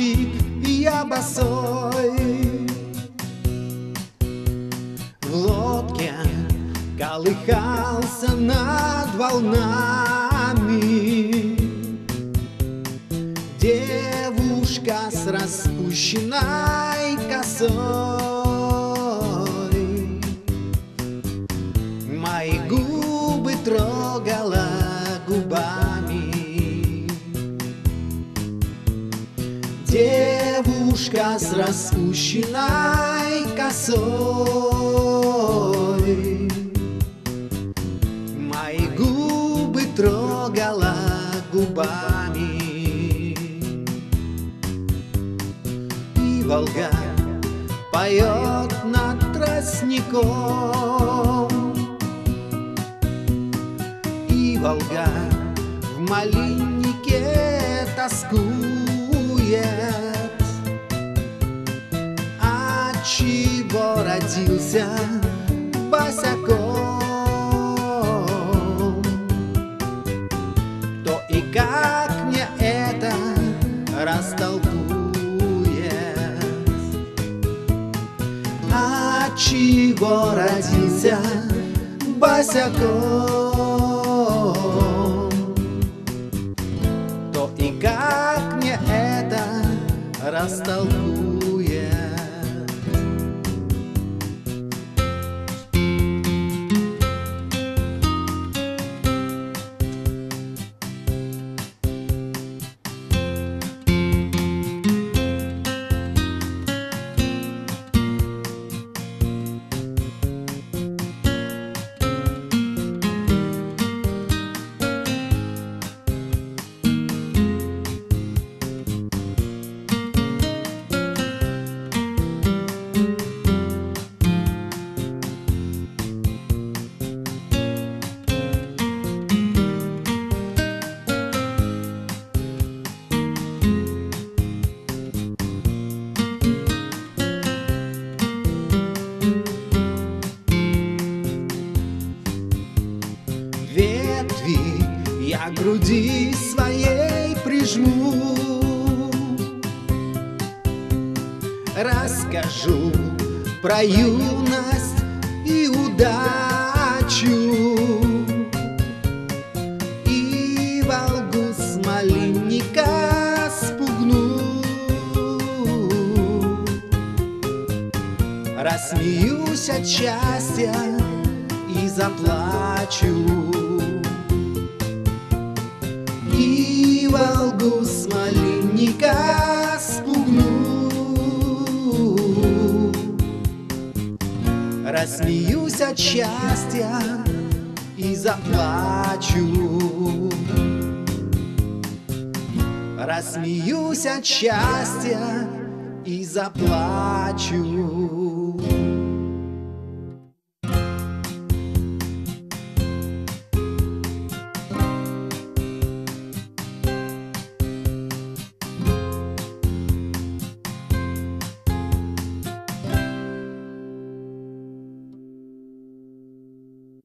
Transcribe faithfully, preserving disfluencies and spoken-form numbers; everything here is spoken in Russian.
мальчик, я босой. В лодке колыхался над волнами. Девушка с распущенной косой мои губы трогала губами. Девушка с распущенной косой мои губы трогала губами. И Волга поет над тростником, и Волга в малиннике тоскует. Отчего родился босяком? Кто и как мне это растолкует? Отчего родился босяком? Кто и как мне это растолкует? Ветви я к груди своей прижму, расскажу про юность и удачу, и Волгу с малинника спугну. Рассмеюсь от счастья и заплачу, и Волгу с малинника спугну. Рассмеюсь от счастья и заплачу. Рассмеюсь от счастья и заплачу.